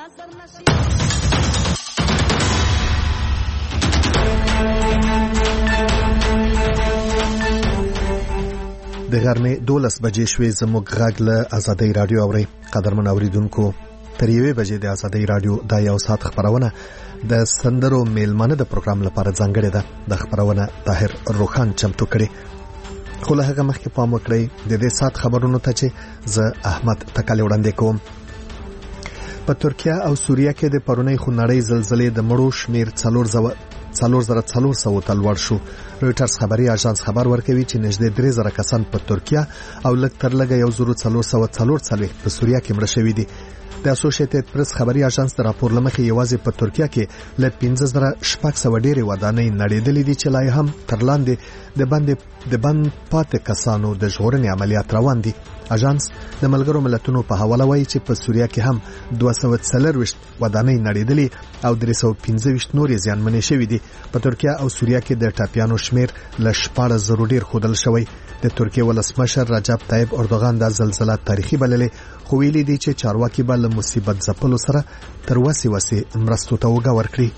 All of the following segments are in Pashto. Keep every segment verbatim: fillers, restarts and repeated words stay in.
د غرمې دولس بجې شوې. زموږ غږ له آزادۍ رادیو اوري. قدرمن اوریدونکو، تر یوې بجې د آزادۍ رادیو دا یو ساعت خبرونه د سندرو میلمانه د پروګرام لپاره ځانګړې ده. د خبرونه طاهر روخان چمتو کړي. خو له هغه مخکې پام وکړئ د دې ساعت خبرونو ته چې زه احمد تکالی وړاندې کوم. په ترکیه او سوریه کې د پرونی خونړۍ زلزلې د مړو شمیر څلور زره څلور زره څلور سوه ته لوړ شو. رويټرز خبري اژانس خبر ورکوي چې نږدې درې زره کسان په ترکیه او لږ تر لږه یو زره څلور سوه څلور څلوېښت په سوریه کې مړه شوي دي. د اسوسییټډ پریس خبري اژانس د راپور لمخې یوازې په ترکیه کې ل پنځه زره شپږ سوه ډېرې ودانۍ نړېدلې دي چې لا هم تر لاندې د باندې د بند پاتې کسانو د ژغورنې عملیات روان دي. اژانس د ملګرو ملتونو په حواله وایي چې په سوریه کې هم دوه سوه څلرويشت ودانۍ نړېدلې او درې سوه پنځه ویشت نورې زیانمنې شوې دي. په ترکیه او سوریه کې د ټاپیانو شمیر ل شپاړس زره ډېر ښودل شوی. د ترکیه ولسمشر رجب طیب اردوغان د زلزلې تاریخي بللې، خو ویلي دي چې چارواکي به له مصیبت ځپلو سره تر وسې وسې مرستو ته وګا ورکړي.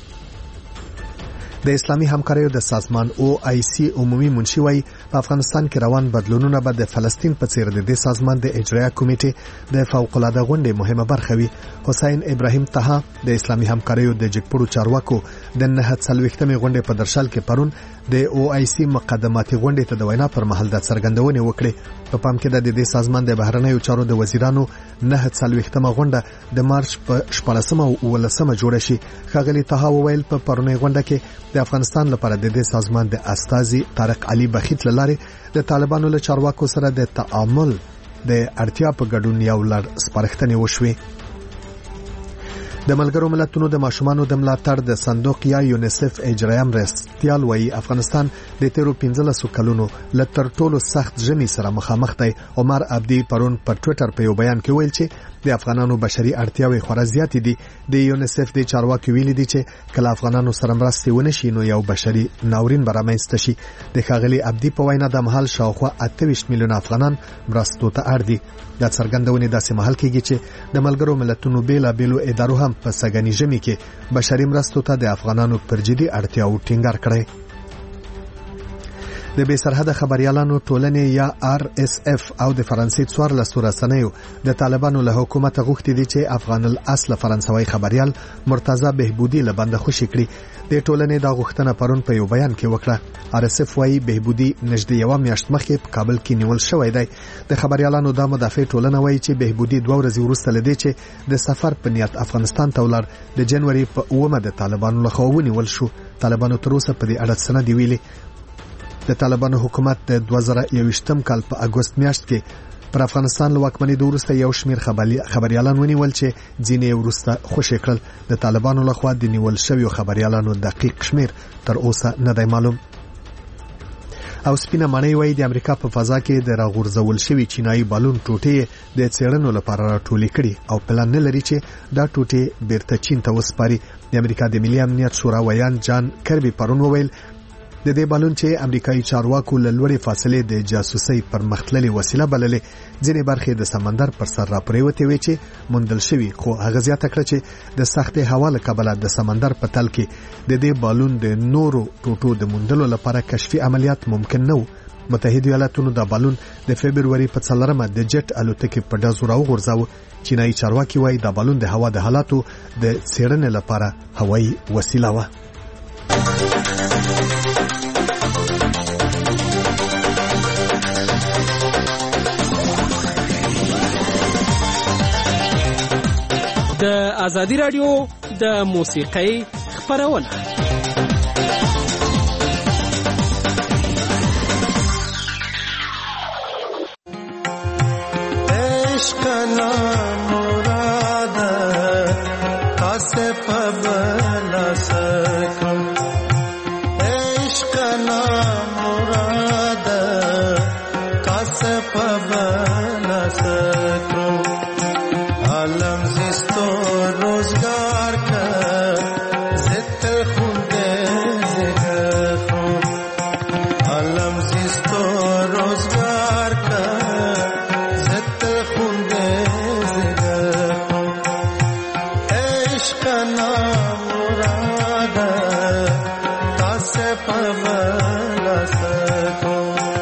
د اسلامي همکاریو د سازمان او آی سی عمومي منشي وایي په افغانستان کې روان بدلونونه به د فلسطین په څیر د دې سازمان د اجرایه کمیټې د فوق العاده غونډې مهمه برخه وي. حسین ابراهیم طه د اسلامي همکاریو د جګپړو چارواکو د نه څلوېښتمې غونډې په درشل کې پرون د او آی سی مقدماتي غونډې ته د وینا پر مهال د څرګندونې وکړې. په پام کې د دې سازمان د بهرنیو چارو د وزیرانو نه څلوېښتمه غونډه د مارچ په شپاړسمه او ولسمه جوړه شي. ښاغلي طه وویل په پرونی غونډه کې د افغانستان لپاره د دې سازمان د استازي طارق علي بخیت لاره د طالبانو له چارواکو سره د تعامل د اړتیا په ګډون یو لړ سپارښتنې وشوي. د ملګرو ملتونو د ماشومانو د ملاتړ د صندوق یا یونیسف اجرایه مرستیال وایي افغانستان د تیرو پنځلسو کلونو له تر ټولو سخت ژمي سره مخامخ دی. عمر عبدي پرون په ټوئیټر په یو بیان کې ویل چې د افغانانو بشري اړتیاوې خورا زیاتې دي. د یونیسف د چارواکي ویلي دي چې کله افغانانو سره مرستې ونشي نو یو بشري ناورین به رامنځته شي. د ښاغلي عبدي په وینا د مهال شاوخوا اته ویشت میلیونه افغانان مرستو ته اړ دي. د څرګندونې داسې مهال کېږي چې د ملګرو ملتونو بیلابېلو ادارو هم په سګنی ژمي کې بشري مرستو ته د افغانانو پر جدي اړتیاو ټینګار کړی. د بې سرحده خبريالانو ټولنې یا آر اس اف او د فرانسې څوارلسو رسنیو د طالبانو له حکومت غوښتي دي چې افغان الاصل فرانسوي خبريال مرتضی بهبودي له بند خوشي کړي. د ټولنې دا غوښتنه پرون په یو بیان کې وکړه. آر اس اف وايي بهبودي نږدې یو میاشت مخکې په کابل کې نیول شوی دی. د خبريالانو د مدافع ټولنه وايي چې بهبودي دوه ورځې وروسته لدی چې د سفر په نیت افغانستان ته ولاړ د جنوري په اومه د طالبانو لخوا ونیول شو. طالبانو تر اوسه په دې اړه څه نه دی ویلي. د طالبانو حکومت د دوه زره یوویشتم کال په اگست میاشت کې پر افغانستان له واکمنۍ وروسته یو شمیر خبريالان ونیول چې ځینې وروسته خوشي کړل. د طالبانو لخوا د نیول شویو خبريالانو دقیق شمیر تر اوسه نه دی معلوم. او سپینه معنی وایي د امریکا په فضا کې د راغورځول شوی چینایي بالون ټوټې د څېړنو لپاره راټولې کړي او پلان نه لري چې دا ټوټې بیرته چین ته وسپاري. د امریکا د ملي امنیت شورا ویان جان کربي پرون وویل د دې بالون چې امریکایي چارواکو له لوړې فاصلې د جاسوسۍ پر مختللې وسیله بللې ځینې برخې د سمندر پر سر راپریوتې وي چې موندل شوی، خو هغه زیاته کړه چې د سختې هوا له کبله د سمندر په تل کې د دې بالون د نورو ټوټو د موندلو لپاره کشفي عملیات ممکن نه و. متحده ایالاتونو د بالون د فبرवरी په څلورمه د جټ الوتکې په ډزو راوغورځاوه. چینایي چارواکي وایي د بالون د هوا د حالاتو د څېړنې لپاره هوایي وسیله و. د آزادی رادیو د موسیقۍ خبرونه عشق نامراد تاسه پبلا سکو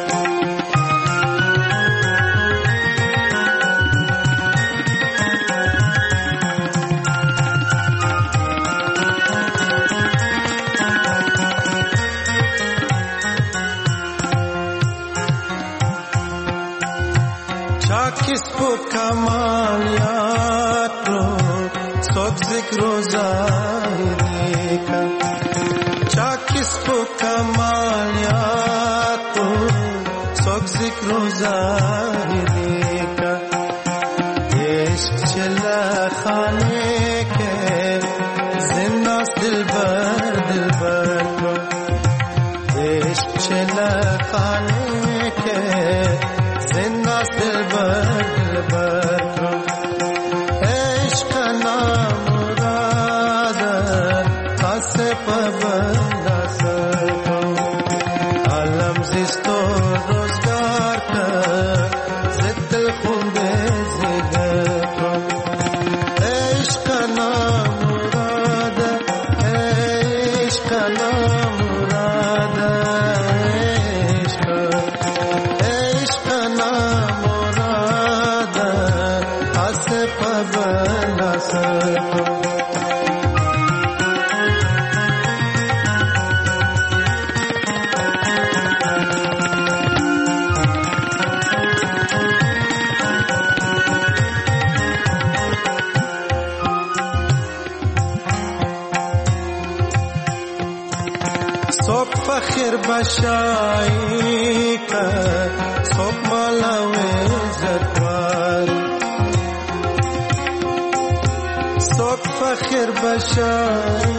किसको कमालियात रो सोच जिक्रो ज़ाहिरी का चा किसको कमालियात रो सोच जिक्रो ज़ाहिरी का इश्क चला खाने के जिन्ना दिलबर दिलबर रो इश्क चला खाने के जिन्ना दिलबर दिलबर रो इश्क नामुराद तासे पबला सको आलम जिस्तो रोजगार का जिद्दल खुंदे जिगर रो इश्क नामुराद इश्क नामुराद इश्क नामुराद तासे पबला सको सोक फखर बशाई का सोक मालावे जतवार सोक फखर बशाई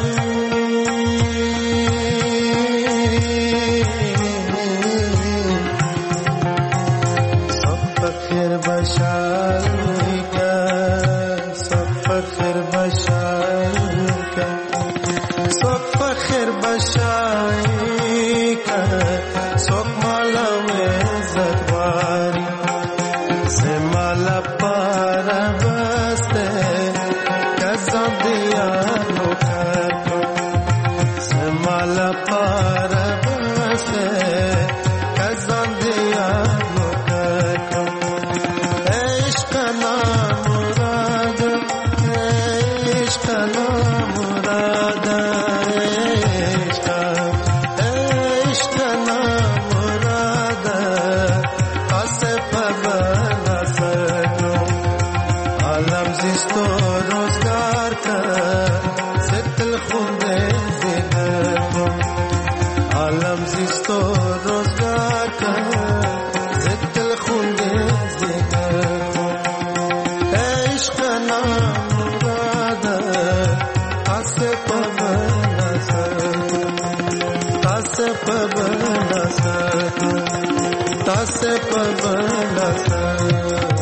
सोक फखर बशाई का सोक फखर बशाई का सोक फखर बशाई का सोक माला में ज़तवारी से माला पारा बसते कज़ा दिया लोकर को से माला पारा बसते कज़ा दिया लोकर को इश्क नामुराद इश्क नामुराद इश्क नामुराद तासे पबला सको आलम जिस्तो रोजगार का जिद्दल खुंदे जिगर को आलम जिस्तो रोजगार का जिद्दल खुंदे जिगर को इश्क नामुराद तासे पबला सको तासे पबला सको तासे पबला सको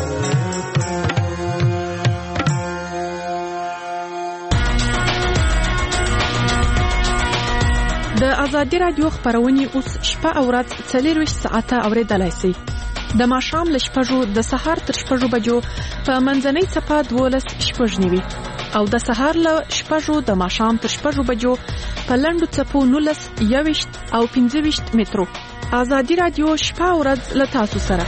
د ازادي رادیو خبرونه اوس شپه او ورځ څلور ساعته اوریدلای شئ د ماښام له شپږو د سهار تر شپږو بجو په منځنۍ صفه دولس شپږ نیوي او د سهار له شپږو د ماښام تر شپږو بجو په لنډو څپو نولس یوویشت او پنځه ویشت مترو ازادي رادیو شپه او ورځ له تاسو سره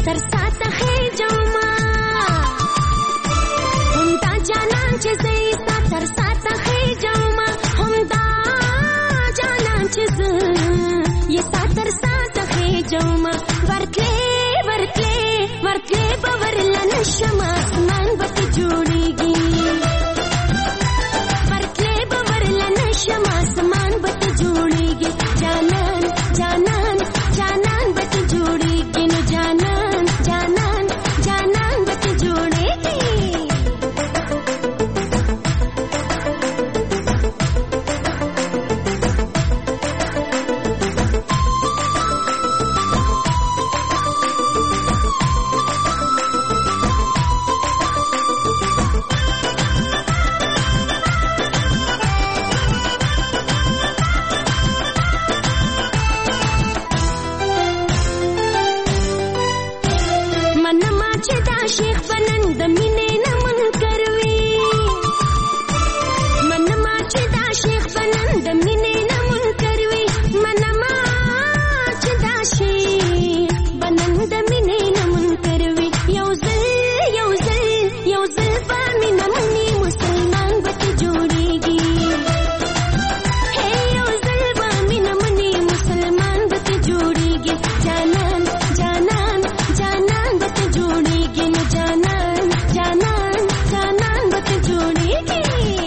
تر ساته خېجوما هم دا جانان چې زه ستا تر ساته خېجوما هم دا جانان چې زه یې ستا تر ساته خېجوما ورتلې ورتلې ورتلې به ورله نشم اسمان به ته جوړېږي ورتلې به ورله نشم اسمان به ته جوړېږي جانان جانان جانان به ته جوړېږي نو جانان جانان جانان به ته جوړېږي شیخ بنن د مینې نه منکر وي منما چې دا شیخ بنن د مینې نه منکر وي منما چې دا شیخ بنن د مینې نه منکر وي یو ځل یو ځل یو ځل به مینه مني مسلمان به ته جوړېږي هی یو ځل به مینه مني مسلمان به ته جوړېږي جانان جانان جانان به ته جوړېږي نو جانان جانان جانان به ته جوړېږي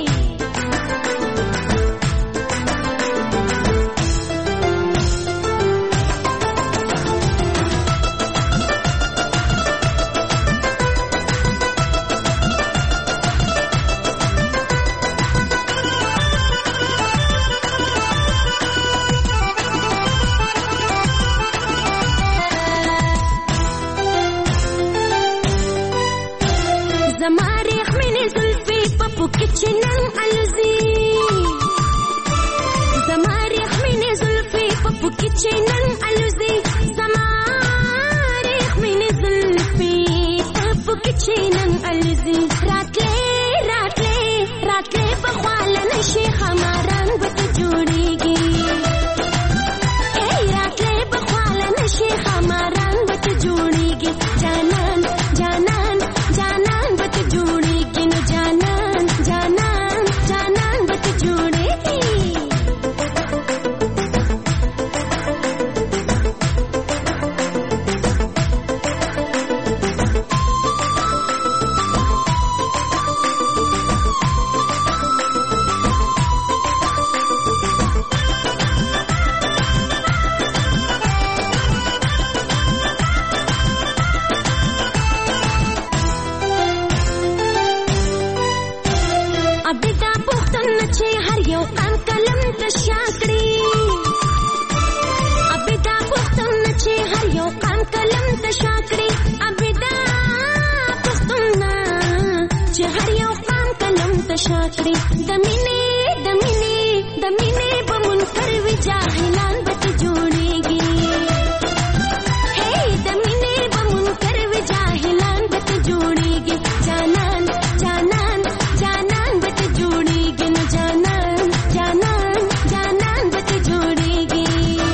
زما ریخمنې زلفې په پوکې چې نن الوزي زما ریخمنې زلفې په پوکې چې نن الوزي زما ریخمنې زلفې په پوکې چې نن الوزي راتلې راتلې راتلې په خواله نشي خماران به ته جوړېږي ای راتلې په خواله نشي خماران به ته جوړېږي جانان جانان جانان به ته جوړېږي نو جانان جانان جانان به ته جوړېږي ابدا پوښتنه چې هر یو قام قلم ته شا کړي ابدا پوښتنه چې هر یو قام قلم ته شا کړي ابدا پوښتنه چې هر یو قام قلم ته شا کړي د مینې د مینې د مینې به منکر وي جاهلان به ته جوړېږي هی د مینې به منکر وي جاهلان به ته جوړېږي جانان جانان جانان به ته جوړېږي نو جانان جانان جانان به ته جوړېږي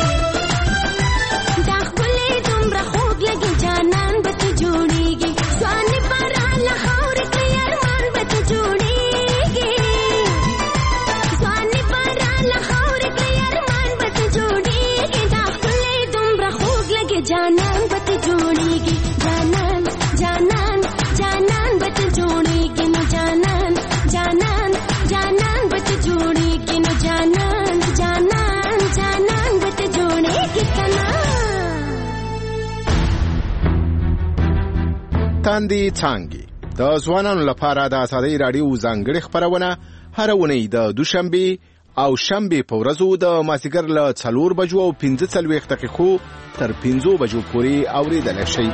دا ښکلی دومره خوږ لګي جانان به ته جوړېږي ځواني به راله خاورې کړي ارمان به ته جوړېږي ځواني به راله خاورې کړي ارمان به ته جوړېږي دا ښکلی دومره خوږ لګي جانان به ته جوړېږي جانان جانان جانان به ته جوړېږي نو جانان جانان جانان به ته جوړېږي نو جانان جانان جانان به ته جوړېږي کنه تاندې څانګې د ځوانانو لپاره د ازادۍ راډیو ځانګړې خپرونه هره اونۍ د دوشنبې او شنبې په ورځو د مازدیګر له څلور بجو او پنځه څلوېښت دقیقو تر پنځو بجو پورې اورېدلی شئ.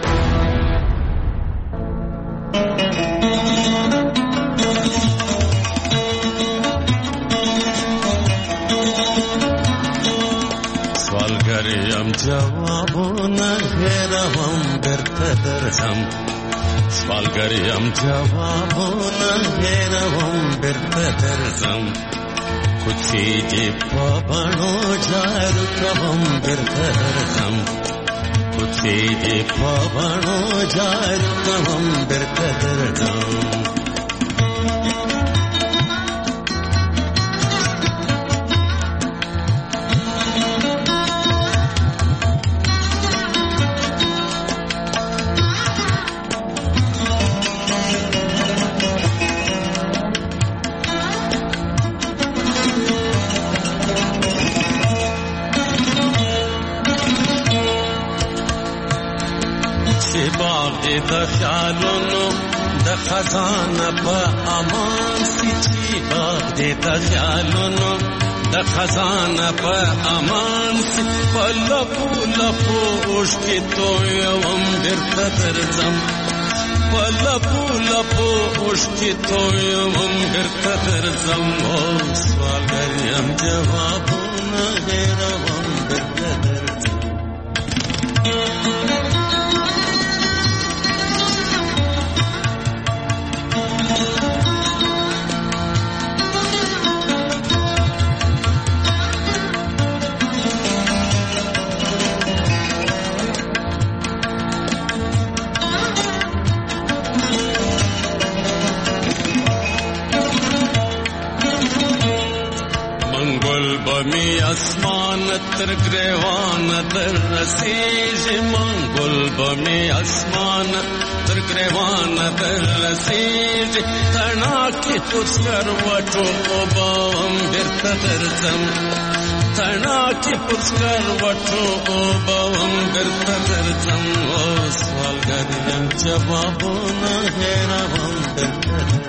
سوالګر یم جوابونه هېروم درته درځم سوالګر یم جوابونه هېروم درته درځم کوڅې دې په بڼو جارو کوم درته درځم तुझे जे पवनो जार कवम बिरकदरदम د خیالونو د خزانه په امان سي چې باغ دې د خیالونو د خزانه په امان سي په لپو لپو اوښکې تویوم بېرته درځم په لپو لپو اوښکې تویوم بېرته درځم او سوالګر یم جوابونه هېروم بېرته درځم بمی اسمان تر گریوان در رسیج منگل بمی اسمان تر گریوان در رسیج تنا کی پسکر وٹو باوم بیرته درځم تنا کی پسکر وٹو باوم بیرته درځم او سوالګر یم جوابونه هېروم بیرته درځم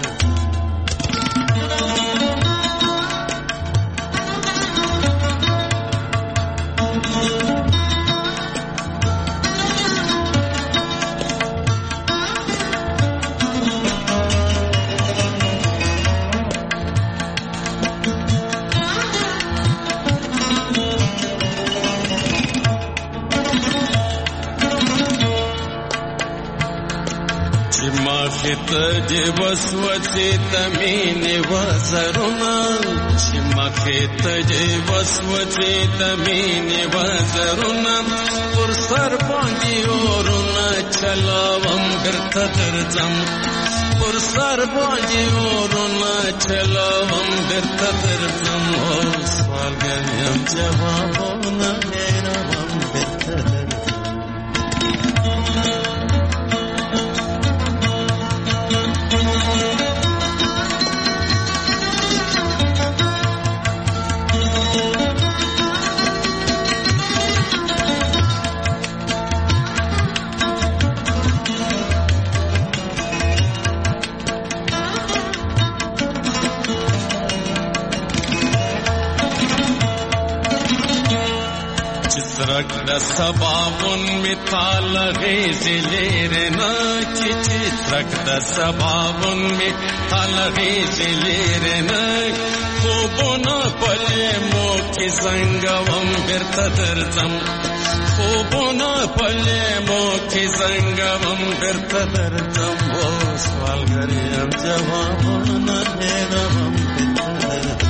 تجي وسوسي تميني وزرنا شمخي تجي وسوسي تميني وزرنا پر سر باندې اورنا چلاوم بیرته درځم پر سر باندې اورنا چلاوم بیرته درځم او سوالګر یم جوابونه هېروم بیرته درځم چترک د سباون می تال غیزی لیرنا چی چترک د سباون می تال غیزی لیرنا خوبونا پلی مو کی زنگوم بیرته درځم خوبونا پلی مو کی زنگوم بیرته درځم او سوالګر یم جوابونه هېروم بیرته درځم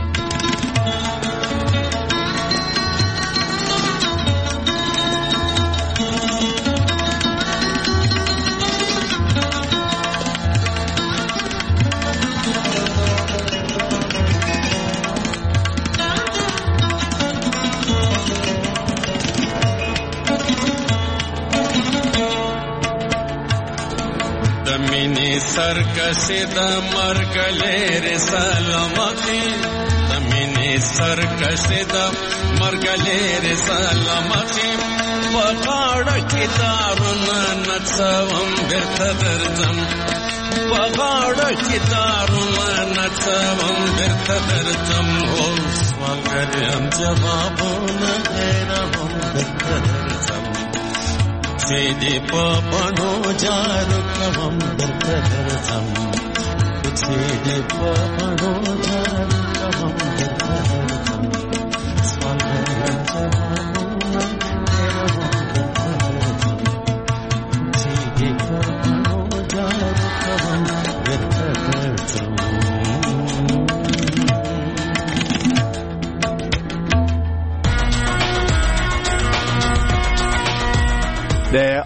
سرکشی د مرګ لري سلامتی زمینی سرکشی د مرګ لري سلامتی وغاړه کې دارونه نڅوم بیرته درځم وغاړه کې دارونه نڅوم بیرته درځم او سوالګر یم جوابونه هېروم بیرته درځم چې دې په بڼو جارو کوم درته درځم چې دې په بڼو جارو کوم درته درځم سوالګر یم جوابونه هېروم درته درځم چې دې په بڼو جارو کوم درته درځم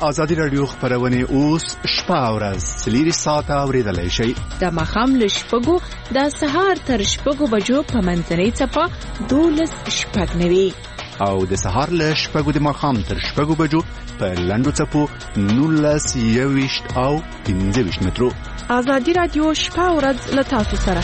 ازادي رادیو خبرونه اوس شپه او ورځ سلیری ساعت اوریدلای شي د مخام لشپګو د سهار تر شپګو بجو په منځنۍ چپا دولس شپږ نوي او د سهار لشپګو د مخام تر شپګو بجو په لاندو چپو نولس یويشت او پنځه ویشت مترو. ازادي رادیو شپه او ورځ له تاسو سره.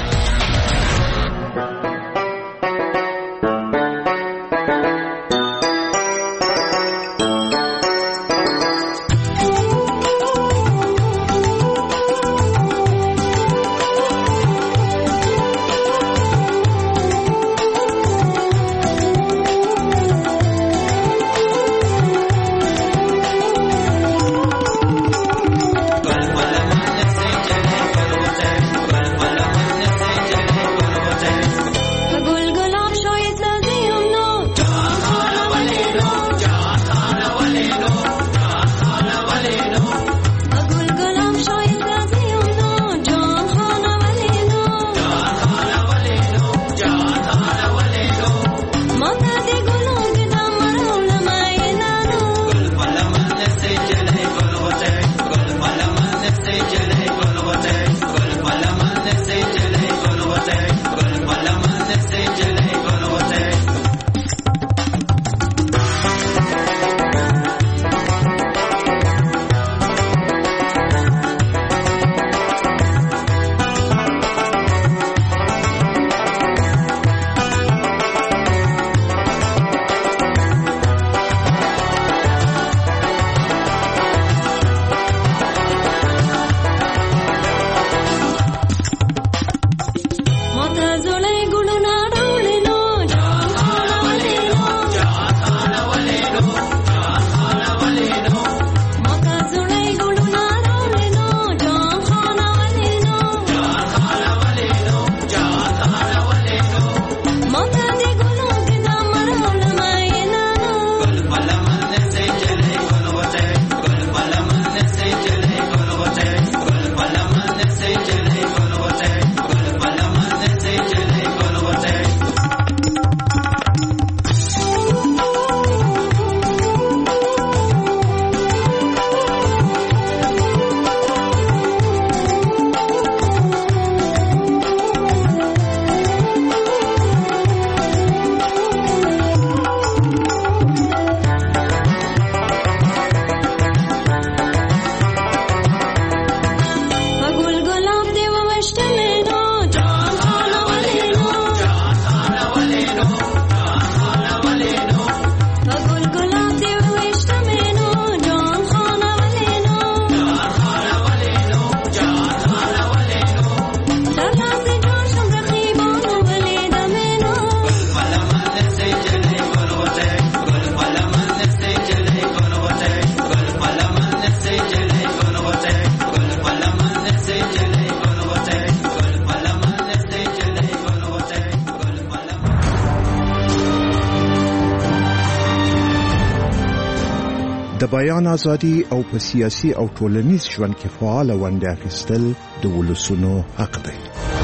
د بیان ازادي او په سیاسي او ټولنیز ژوند کې فعال ونډه اخیستل د ولسونو حق دی.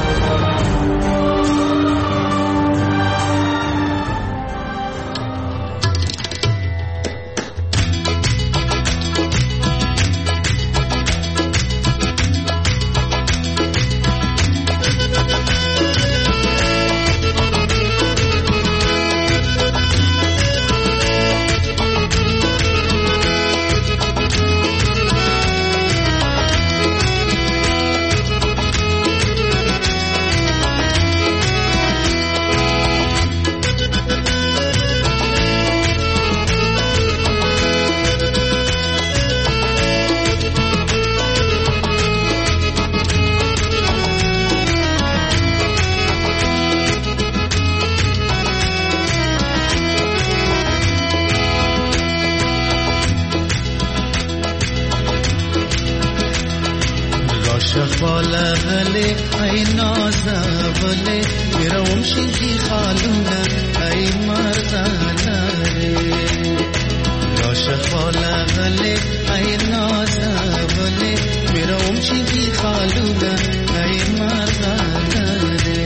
شفالغلي أي نازبلي يروم شدي خالونا أي مرزاناري يا شفالغلي أي نازبلي يروم شدي خالونا أي مرزاناري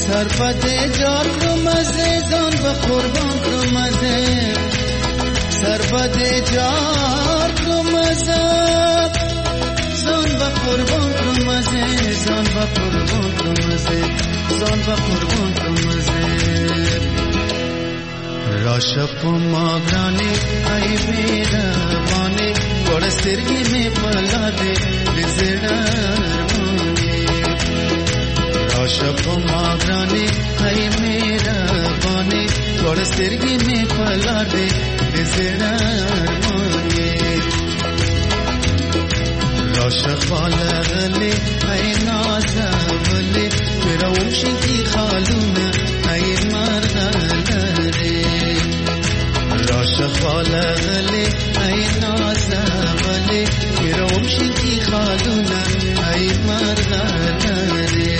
سربت جار رو مزه زان و قربان رو مزه سربت جار رو مزه زان و قربان رو مزه زان و قربان رو مزه زان و قربان رو مزه راشپ ماغرانی ای میربانی گوڑ سترگی میں پلا دے لزڑارمانی راشپ ماغرانی ای میربانی گوڑ سترگی میں پلا دے لزڑارمانی راشپ لغلی ای نازولی میرا ومشی خالونا ای مرغلری شفالغلی ای نازولی میرا ومشی کی خالونا ای مرغلری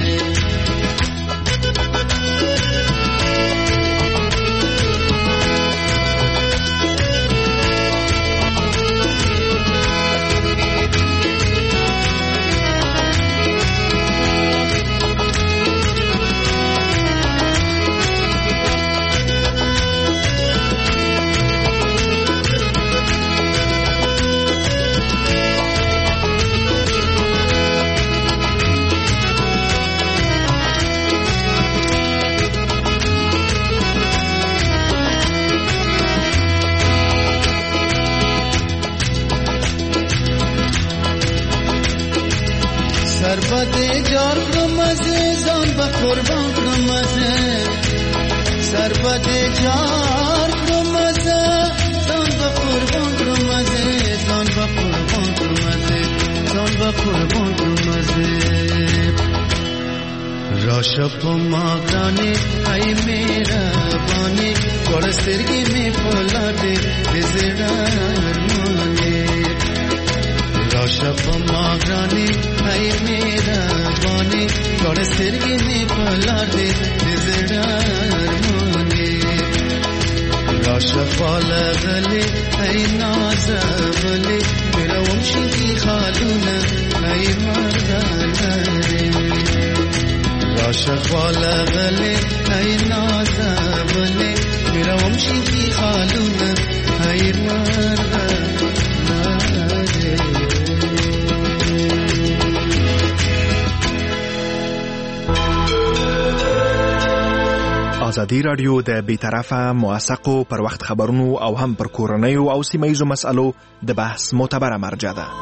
سربت جار کرمزه زان با قربان کرمزه سربت جار کرمزه زان با قربان کرمزه زان با قربان کرمزه زان با قربان کرمزه راشپ ماغرانی ای میرا بانی گوڑ سترگی میں پلا دے لزڑارمانی راشپ ماغرانی ای میربانی گوڑ سترگی میں پلا دے لزڑارمانی راشپ لغلی ای نازولی میرا ومشی کی خالونا ای مرغلری راشپ لغلی ای نازولی میرا ومشی کی خالونا ای مرغلری ازادي رادیو د بیطرفه موثقو پر وخت خبرونو او هم پر کورنیو او سیمه‌ییزو مسألو د بحث معتبره مرجع ده.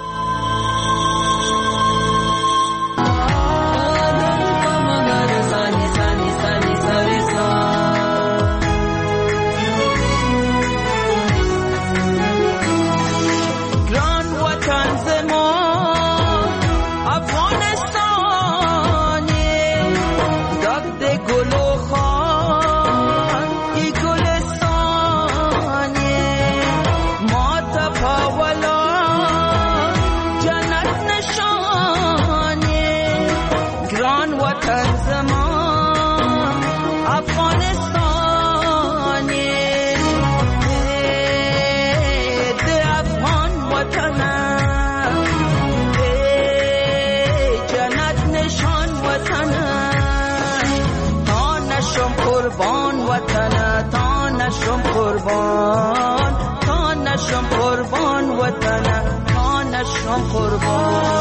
قربان تا نشم قربان وطن تا نشم قربان